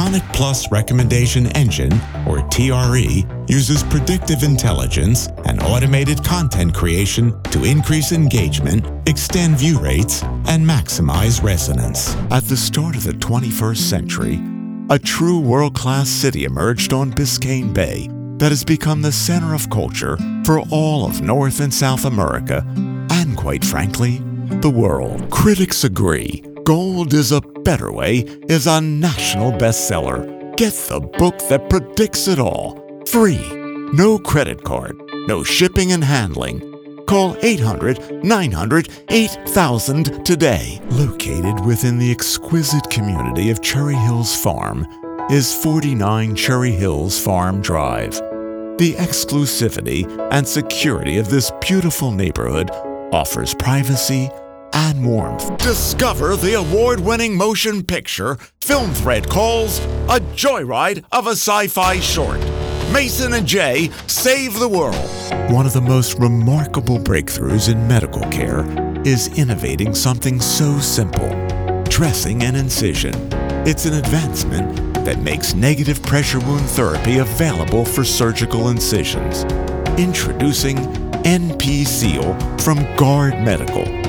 Tonic Plus Recommendation Engine, or TRE, uses predictive intelligence and automated content creation to increase engagement, extend view rates, and maximize resonance. At the start of the 21st century, a true world-class city emerged on Biscayne Bay that has become the center of culture for all of North and South America, and quite frankly, the world. Critics agree Gold is a Better Way is a national bestseller. Get the book that predicts it all. Free. No credit card. No shipping and handling. Call 800-900-8000 today. Located within the exquisite community of Cherry Hills Farm is 49 Cherry Hills Farm Drive. The exclusivity and security of this beautiful neighborhood offers privacy and warmth. Discover the award-winning motion picture Film Thread calls A Joyride of a Sci-Fi Short. Mason and Jay save the world. One of the most remarkable breakthroughs in medical care is innovating something so simple: dressing and incision. It's an advancement that makes negative pressure wound therapy available for surgical incisions. Introducing NP Seal from Guard Medical.